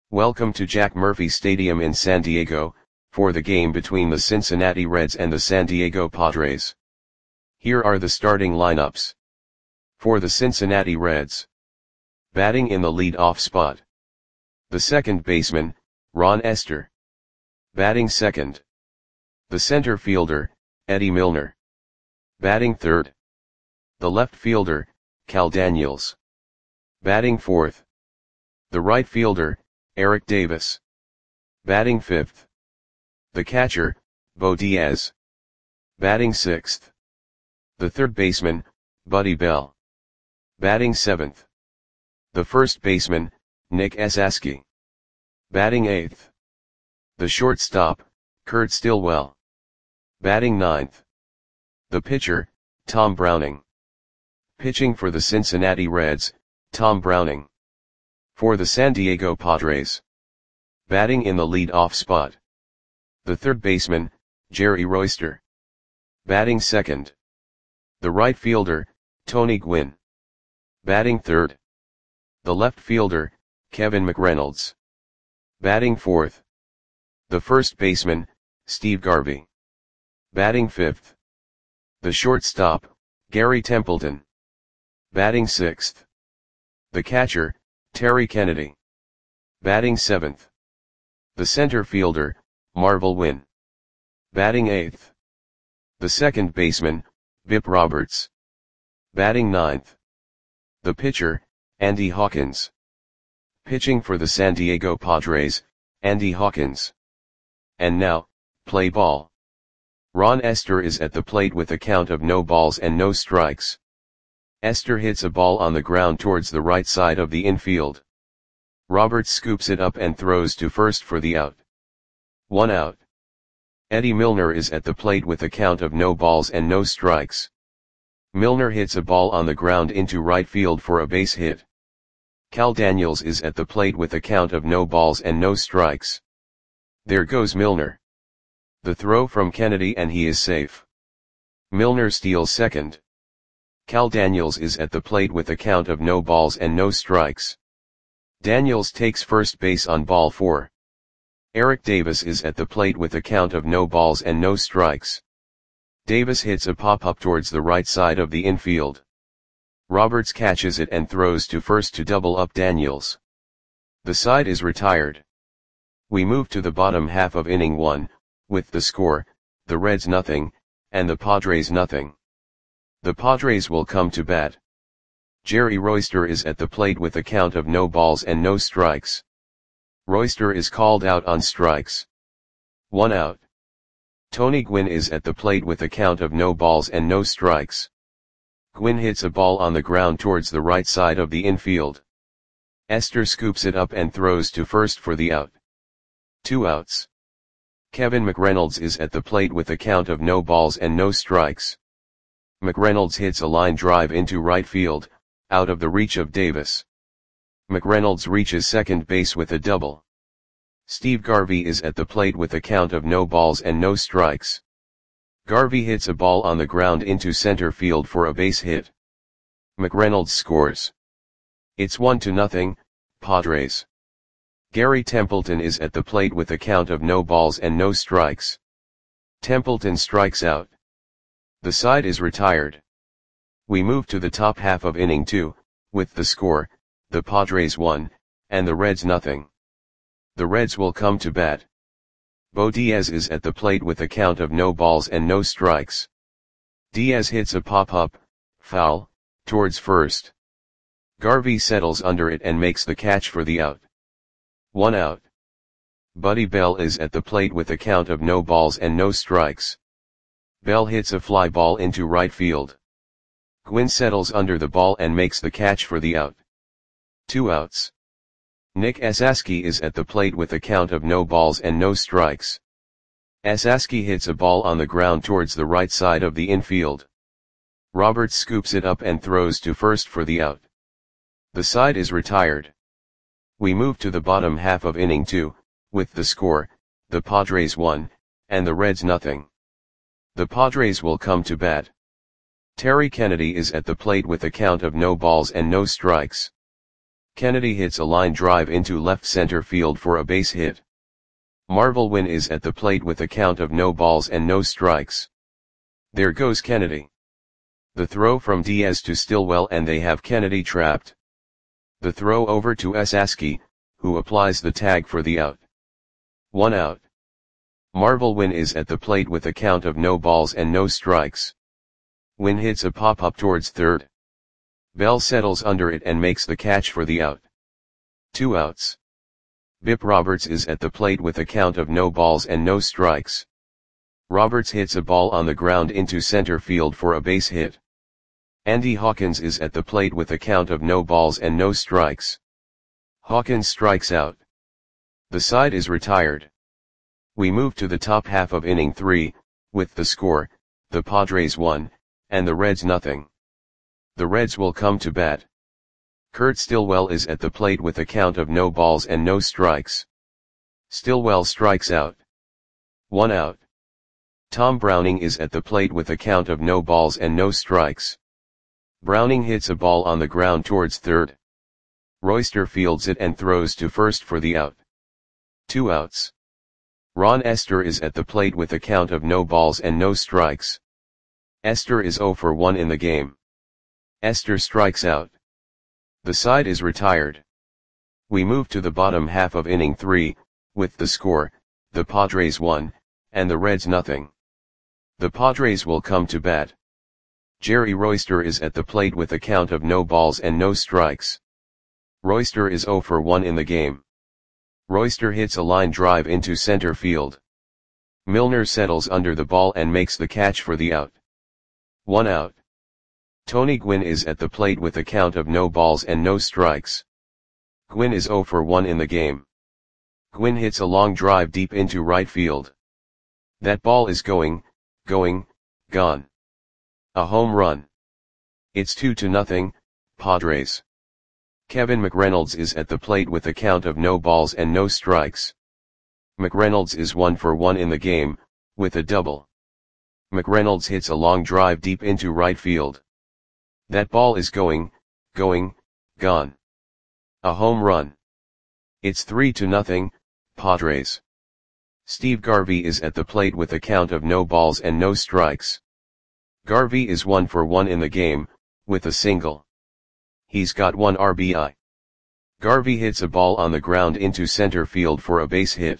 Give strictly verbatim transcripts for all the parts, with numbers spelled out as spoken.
Welcome to Jack Murphy Stadium in San Diego, for the game between the Cincinnati Reds and the San Diego Padres. Here are the starting lineups. For the Cincinnati Reds. Batting in the lead-off spot. The second baseman, Ron Estes. Batting second. The center fielder, Eddie Milner. Batting third. The left fielder, Cal Daniels. Batting fourth. The right fielder, Eric Davis. Batting fifth. The catcher, Bo Diaz. Batting sixth. The third baseman, Buddy Bell. Batting seventh. The first baseman, Nick Esasky. Batting eighth. The shortstop, Kurt Stillwell. Batting ninth. The pitcher, Tom Browning. Pitching for the Cincinnati Reds, Tom Browning. For the San Diego Padres. Batting in the lead-off spot. The third baseman, Jerry Royster. Batting second. The right fielder, Tony Gwynn. Batting third. The left fielder, Kevin McReynolds. Batting fourth. The first baseman, Steve Garvey. Batting fifth. The shortstop, Gary Templeton. Batting sixth. The catcher, Terry Kennedy. Batting seventh. The center fielder, Marvel Wynn. Batting eighth. The second baseman, Bip Roberts. Batting ninth. The pitcher, Andy Hawkins. Pitching for the San Diego Padres, Andy Hawkins. And now, play ball. Ron Estes is at the plate with a count of no balls and no strikes. Estes hits a ball on the ground towards the right side of the infield. Roberts scoops it up and throws to first for the out. One out. Eddie Milner is at the plate with a count of no balls and no strikes. Milner hits a ball on the ground into right field for a base hit. Cal Daniels is at the plate with a count of no balls and no strikes. There goes Milner. The throw from Kennedy and he is safe. Milner steals second. Cal Daniels is at the plate with a count of no balls and no strikes. Daniels takes first base on ball four. Eric Davis is at the plate with a count of no balls and no strikes. Davis hits a pop-up towards the right side of the infield. Roberts catches it and throws to first to double up Daniels. The side is retired. We move to the bottom half of inning one, with the score, the Reds nothing, and the Padres nothing. The Padres will come to bat. Jerry Royster is at the plate with a count of no balls and no strikes. Royster is called out on strikes. One out. Tony Gwynn is at the plate with a count of no balls and no strikes. Gwynn hits a ball on the ground towards the right side of the infield. Estes scoops it up and throws to first for the out. Two outs. Kevin McReynolds is at the plate with a count of no balls and no strikes. McReynolds hits a line drive into right field, out of the reach of Davis. McReynolds reaches second base with a double. Steve Garvey is at the plate with a count of no balls and no strikes. Garvey hits a ball on the ground into center field for a base hit. McReynolds scores. It's one to nothing, Padres. Gary Templeton is at the plate with a count of no balls and no strikes. Templeton strikes out. The side is retired. We move to the top half of inning two, with the score, the Padres one, and the Reds nothing. The Reds will come to bat. Bo Diaz is at the plate with a count of no balls and no strikes. Diaz hits a pop-up, foul, towards first. Garvey settles under it and makes the catch for the out. One out. Buddy Bell is at the plate with a count of no balls and no strikes. Bell hits a fly ball into right field. Gwynn settles under the ball and makes the catch for the out. Two outs. Nick Esasky is at the plate with a count of no balls and no strikes. Esasky hits a ball on the ground towards the right side of the infield. Roberts scoops it up and throws to first for the out. The side is retired. We move to the bottom half of inning two, with the score, the Padres one, and the Reds nothing. The Padres will come to bat. Terry Kennedy is at the plate with a count of no balls and no strikes. Kennedy hits a line drive into left center field for a base hit. Marvel Wynn is at the plate with a count of no balls and no strikes. There goes Kennedy. The throw from Diaz to Stillwell and they have Kennedy trapped. The throw over to Esaski, who applies the tag for the out. One out. Marvel Wynn is at the plate with a count of no balls and no strikes. Wynn hits a pop-up towards third. Bell settles under it and makes the catch for the out. Two outs. Bip Roberts is at the plate with a count of no balls and no strikes. Roberts hits a ball on the ground into center field for a base hit. Andy Hawkins is at the plate with a count of no balls and no strikes. Hawkins strikes out. The side is retired. We move to the top half of inning three, with the score, the Padres one, and the Reds nothing. The Reds will come to bat. Kurt Stillwell is at the plate with a count of no balls and no strikes. Stillwell strikes out. One out. Tom Browning is at the plate with a count of no balls and no strikes. Browning hits a ball on the ground towards third. Royster fields it and throws to first for the out. Two outs. Ron Esther is at the plate with a count of no balls and no strikes. Esther is oh for one in the game. Esther strikes out. The side is retired. We move to the bottom half of inning three, with the score, the Padres one, and the Reds nothing. The Padres will come to bat. Jerry Royster is at the plate with a count of no balls and no strikes. Royster is oh for one in the game. Royster hits a line drive into center field. Milner settles under the ball and makes the catch for the out. One out. Tony Gwynn is at the plate with a count of no balls and no strikes. Gwynn is oh for one in the game. Gwynn hits a long drive deep into right field. That ball is going, going, gone. A home run. It's two to nothing, Padres. Kevin McReynolds is at the plate with a count of no balls and no strikes. McReynolds is one for one in the game, with a double. McReynolds hits a long drive deep into right field. That ball is going, going, gone. A home run. It's three to nothing, Padres. Steve Garvey is at the plate with a count of no balls and no strikes. Garvey is one for one in the game, with a single. He's got one R B I. Garvey hits a ball on the ground into center field for a base hit.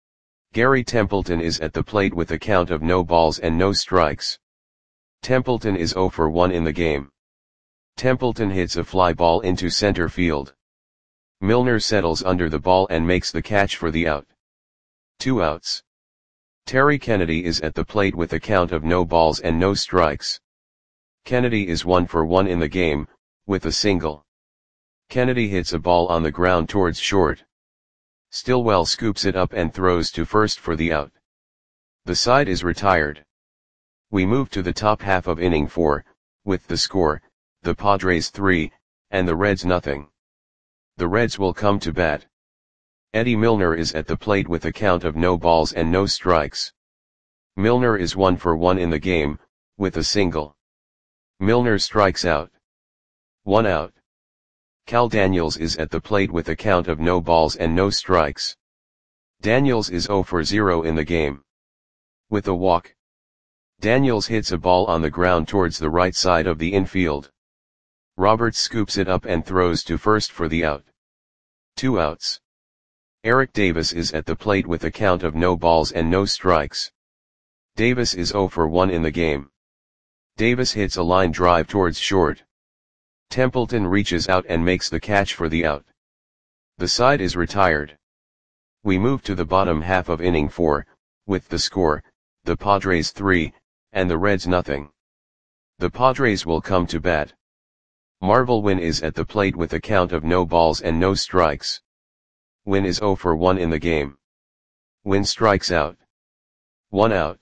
Gary Templeton is at the plate with a count of no balls and no strikes. Templeton is oh for one in the game. Templeton hits a fly ball into center field. Milner settles under the ball and makes the catch for the out. Two outs. Terry Kennedy is at the plate with a count of no balls and no strikes. Kennedy is one for one in the game, with a single. Kennedy hits a ball on the ground towards short. Stillwell scoops it up and throws to first for the out. The side is retired. We move to the top half of inning four, with the score, the Padres three, and the Reds nothing. The Reds will come to bat. Eddie Milner is at the plate with a count of no balls and no strikes. Milner is one for one in the game, with a single. Milner strikes out. One out. Cal Daniels is at the plate with a count of no balls and no strikes. Daniels is oh for zero in the game. With a walk. Daniels hits a ball on the ground towards the right side of the infield. Roberts scoops it up and throws to first for the out. Two outs. Eric Davis is at the plate with a count of no balls and no strikes. Davis is oh for one in the game. Davis hits a line drive towards short. Templeton reaches out and makes the catch for the out. The side is retired. We move to the bottom half of inning four, with the score, the Padres three, and the Reds nothing. The Padres will come to bat. Marvel Wynn is at the plate with a count of no balls and no strikes. Wynn is oh for one in the game. Wynn strikes out. One out.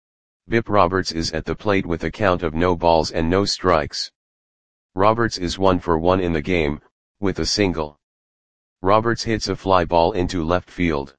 Bip Roberts is at the plate with a count of no balls and no strikes. Roberts is one for one in the game, with a single. Roberts hits a fly ball into left field.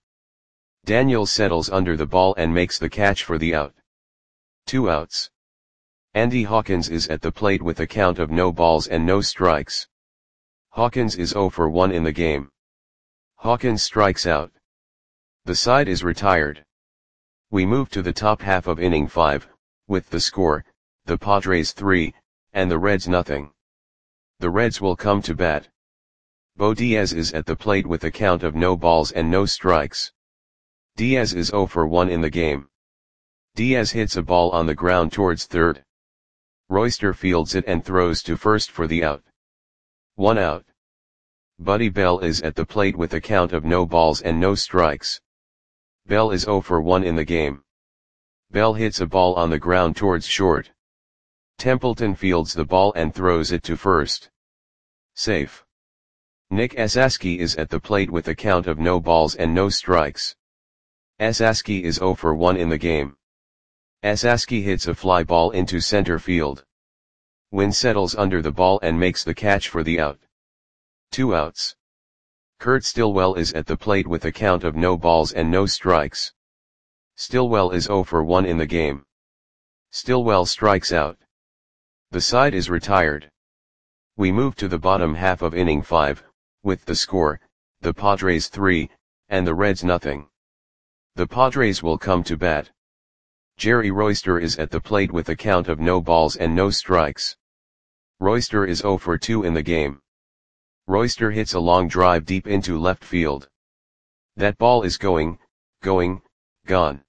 Daniels settles under the ball and makes the catch for the out. Two outs. Andy Hawkins is at the plate with a count of no balls and no strikes. Hawkins is zero for one in the game. Hawkins strikes out. The side is retired. We move to the top half of inning five, with the score, the Padres three, and the Reds nothing. The Reds will come to bat. Bo Diaz is at the plate with a count of no balls and no strikes. Diaz is zero for one in the game. Diaz hits a ball on the ground towards third. Royster fields it and throws to first for the out. One out. Buddy Bell is at the plate with a count of no balls and no strikes. Bell is zero for one in the game. Bell hits a ball on the ground towards short. Templeton fields the ball and throws it to first. Safe. Nick Esasky is at the plate with a count of no balls and no strikes. Esasky is zero for one in the game. Esasky hits a fly ball into center field. Wynn settles under the ball and makes the catch for the out. Two outs. Kurt Stillwell is at the plate with a count of no balls and no strikes. Stillwell is zero for one in the game. Stillwell strikes out. The side is retired. We move to the bottom half of inning five, with the score, the Padres three, and the Reds nothing. The Padres will come to bat. Jerry Royster is at the plate with a count of no balls and no strikes. Royster is zero for two in the game. Royster hits a long drive deep into left field. That ball is going, going, gone.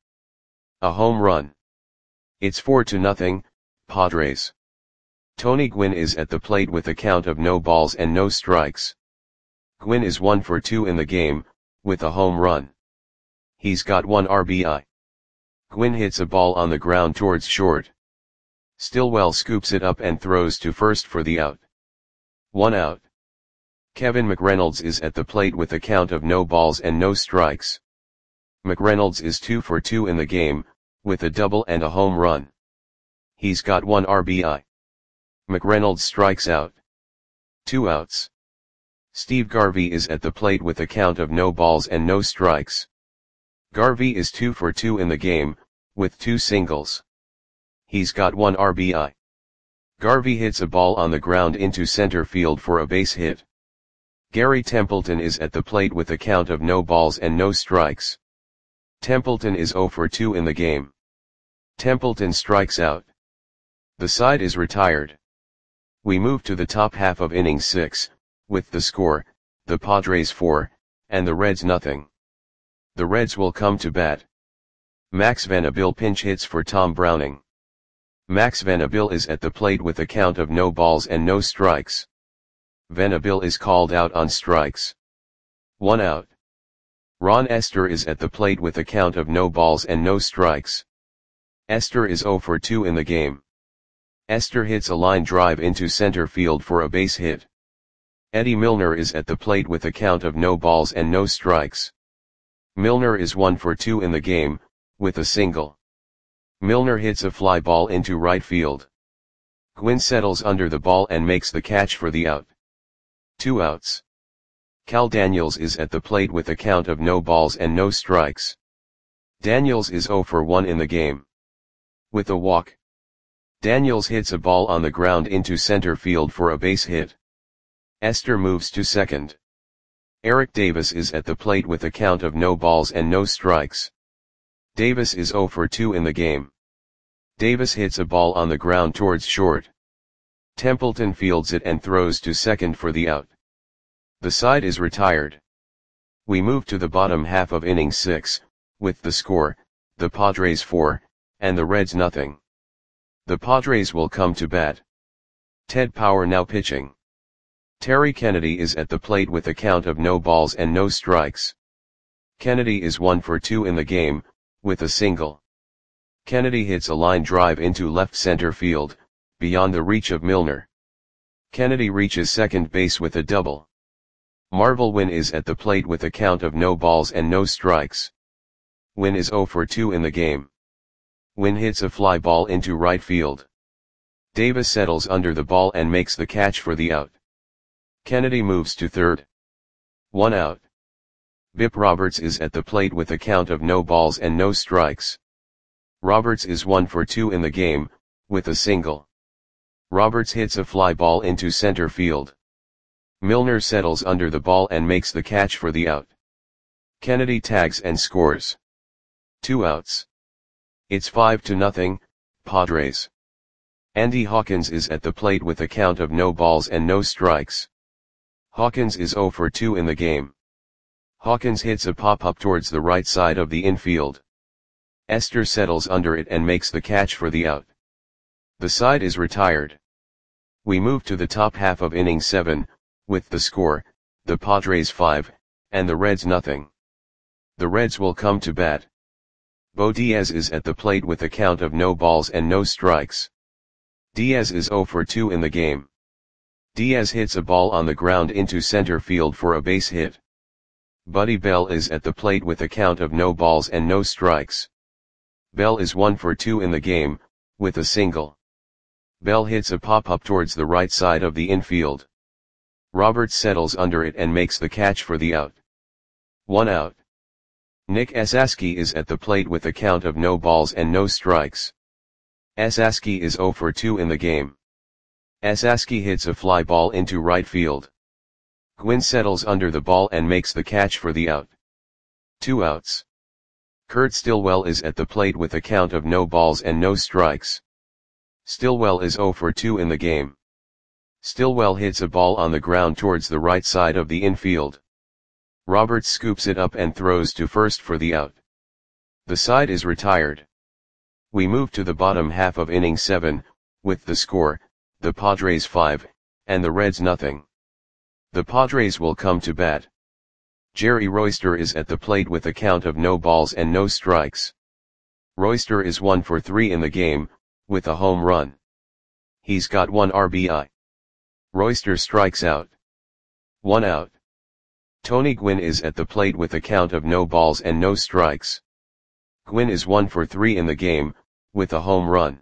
A home run. It's four to nothing, Padres. Tony Gwynn is at the plate with a count of no balls and no strikes. Gwynn is one for two in the game, with a home run. He's got one R B I. Gwynn hits a ball on the ground towards short. Stillwell scoops it up and throws to first for the out. One out. Kevin McReynolds is at the plate with a count of no balls and no strikes. McReynolds is two for two in the game, with a double and a home run. He's got one R B I. McReynolds strikes out. Two outs. Steve Garvey is at the plate with a count of no balls and no strikes. Garvey is two for two in the game, with two singles. He's got one R B I. Garvey hits a ball on the ground into center field for a base hit. Gary Templeton is at the plate with a count of no balls and no strikes. Templeton is zero for two in the game. Templeton strikes out. The side is retired. We move to the top half of inning six, with the score, the Padres four, and the Reds nothing. The Reds will come to bat. Max Vanderbilt pinch hits for Tom Browning. Max Vanderbilt is at the plate with a count of no balls and no strikes. Vanderbilt is called out on strikes. One out. Ron Esther is at the plate with a count of no balls and no strikes. Esther is zero for two in the game. Esther hits a line drive into center field for a base hit. Eddie Milner is at the plate with a count of no balls and no strikes. Milner is one for two in the game, with a single. Milner hits a fly ball into right field. Gwynn settles under the ball and makes the catch for the out. Two outs. Cal Daniels is at the plate with a count of no balls and no strikes. Daniels is zero for one in the game. With a walk. Daniels hits a ball on the ground into center field for a base hit. Esther moves to second. Eric Davis is at the plate with a count of no balls and no strikes. Davis is zero for two in the game. Davis hits a ball on the ground towards short. Templeton fields it and throws to second for the out. The side is retired. We move to the bottom half of inning six, with the score, the Padres four, and the Reds nothing. The Padres will come to bat. Ted Power now pitching. Terry Kennedy is at the plate with a count of no balls and no strikes. Kennedy is one for two in the game, with a single. Kennedy hits a line drive into left center field, beyond the reach of Milner. Kennedy reaches second base with a double. Marvel Wynn is at the plate with a count of no balls and no strikes. Wynn is zero for two in the game. Wynn hits a fly ball into right field. Davis settles under the ball and makes the catch for the out. Kennedy moves to third. One out. Bip Roberts is at the plate with a count of no balls and no strikes. Roberts is one for two in the game, with a single. Roberts hits a fly ball into center field. Milner settles under the ball and makes the catch for the out. Kennedy tags and scores. Two outs. It's five to nothing, Padres. Andy Hawkins is at the plate with a count of no balls and no strikes. Hawkins is zero for two in the game. Hawkins hits a pop-up towards the right side of the infield. Esther settles under it and makes the catch for the out. The side is retired. We move to the top half of inning seven, with the score, the Padres five, and the Reds nothing. The Reds will come to bat. Bo Diaz is at the plate with a count of no balls and no strikes. Diaz is zero for two in the game. Diaz hits a ball on the ground into center field for a base hit. Buddy Bell is at the plate with a count of no balls and no strikes. Bell is one for two in the game, with a single. Bell hits a pop-up towards the right side of the infield. Roberts settles under it and makes the catch for the out. One out. Nick Esaski is at the plate with a count of no balls and no strikes. Esaski is zero for two in the game. Esaski hits a fly ball into right field. Gwynn settles under the ball and makes the catch for the out. Two outs. Kurt Stillwell is at the plate with a count of no balls and no strikes. Stillwell is zero for two in the game. Stillwell hits a ball on the ground towards the right side of the infield. Roberts scoops it up and throws to first for the out. The side is retired. We move to the bottom half of inning seven, with the score, the Padres five, and the Reds nothing. The Padres will come to bat. Jerry Royster is at the plate with a count of no balls and no strikes. Royster is one for three in the game, with a home run. He's got one R B I. Royster strikes out. One out. Tony Gwynn is at the plate with a count of no balls and no strikes. Gwynn is one for three in the game, with a home run.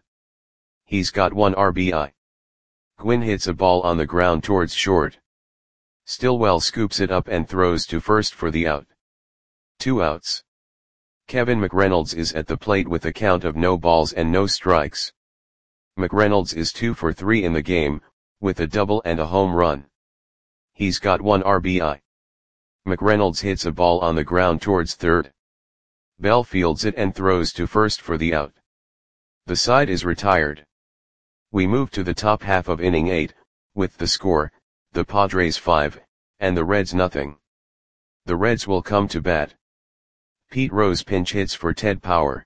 He's got one R B I. Gwynn hits a ball on the ground towards short. Stillwell scoops it up and throws to first for the out. Two outs. Kevin McReynolds is at the plate with a count of no balls and no strikes. McReynolds is two for three in the game, with a double and a home run. He's got one R B I. McReynolds hits a ball on the ground towards third. Bell fields it and throws to first for the out. The side is retired. We move to the top half of inning eight, with the score, the Padres five, and the Reds nothing. The Reds will come to bat. Pete Rose pinch hits for Ted Power.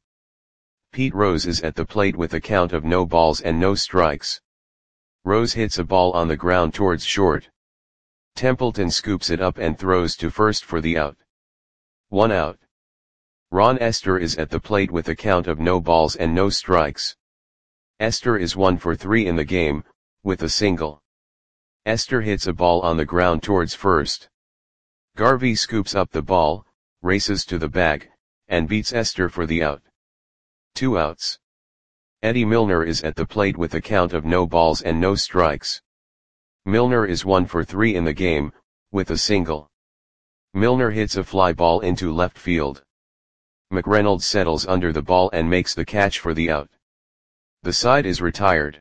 Pete Rose is at the plate with a count of no balls and no strikes. Rose hits a ball on the ground towards short. Templeton scoops it up and throws to first for the out. One out. Ron Esther is at the plate with a count of no balls and no strikes. Esther is one for three in the game, with a single. Esther hits a ball on the ground towards first. Garvey scoops up the ball, races to the bag, and beats Esther for the out. Two outs. Eddie Milner is at the plate with a count of no balls and no strikes. Milner is one for three in the game, with a single. Milner hits a fly ball into left field. McReynolds settles under the ball and makes the catch for the out. The side is retired.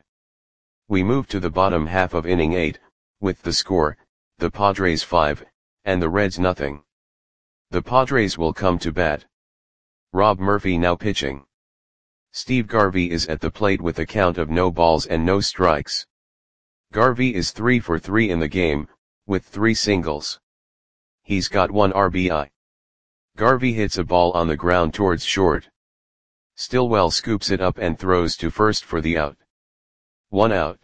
We move to the bottom half of inning eight, with the score, the Padres five, and the Reds nothing. The Padres will come to bat. Rob Murphy now pitching. Steve Garvey is at the plate with a count of no balls and no strikes. Garvey is three for three in the game, with three singles. He's got one R B I. Garvey hits a ball on the ground towards short. Stillwell scoops it up and throws to first for the out. One out.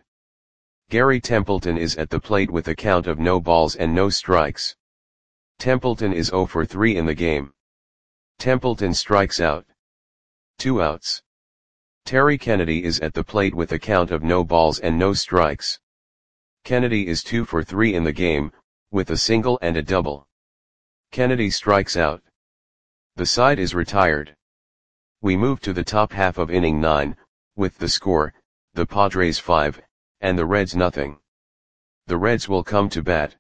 Gary Templeton is at the plate with a count of no balls and no strikes. Templeton is zero for three in the game. Templeton strikes out. Two outs. Terry Kennedy is at the plate with a count of no balls and no strikes. Kennedy is two for three in the game, with a single and a double. Kennedy strikes out. The side is retired. We move to the top half of inning nine, with the score, the Padres five, and the Reds nothing. The Reds will come to bat.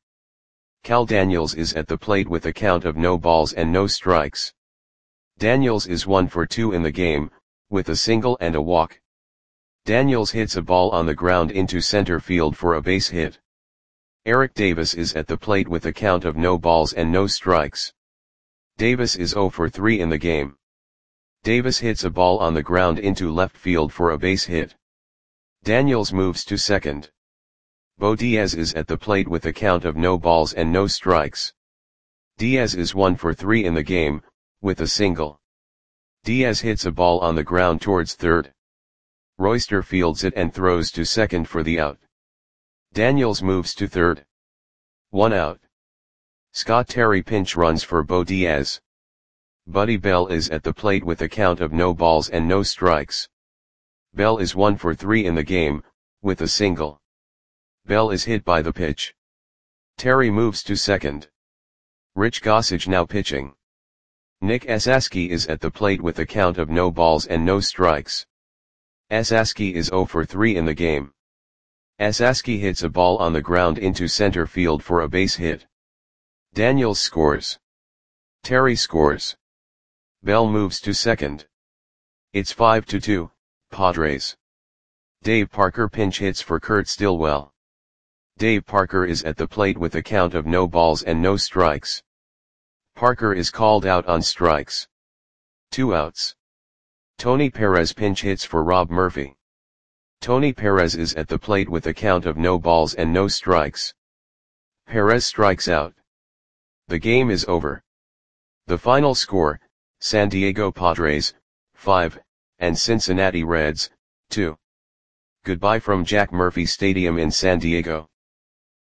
Cal Daniels is at the plate with a count of no balls and no strikes. Daniels is one for two in the game, with a single and a walk. Daniels hits a ball on the ground into center field for a base hit. Eric Davis is at the plate with a count of no balls and no strikes. Davis is zero for three in the game. Davis hits a ball on the ground into left field for a base hit. Daniels moves to second. Bo Diaz is at the plate with a count of no balls and no strikes. Diaz is one for three in the game, with a single. Diaz hits a ball on the ground towards third. Royster fields it and throws to second for the out. Daniels moves to third. One out. Scott Terry pinch runs for Bo Diaz. Buddy Bell is at the plate with a count of no balls and no strikes. Bell is one for three in the game, with a single. Bell is hit by the pitch. Terry moves to second. Rich Gossage now pitching. Nick Esaski is at the plate with a count of no balls and no strikes. Esaski is zero for three in the game. Esaski hits a ball on the ground into center field for a base hit. Daniels scores. Terry scores. Bell moves to second. It's five to two, Padres. Dave Parker pinch hits for Kurt Stillwell. Dave Parker is at the plate with a count of no balls and no strikes. Parker is called out on strikes. Two outs. Tony Perez pinch hits for Rob Murphy. Tony Perez is at the plate with a count of no balls and no strikes. Perez strikes out. The game is over. The final score, San Diego Padres, five, and Cincinnati Reds, two. Goodbye from Jack Murphy Stadium in San Diego.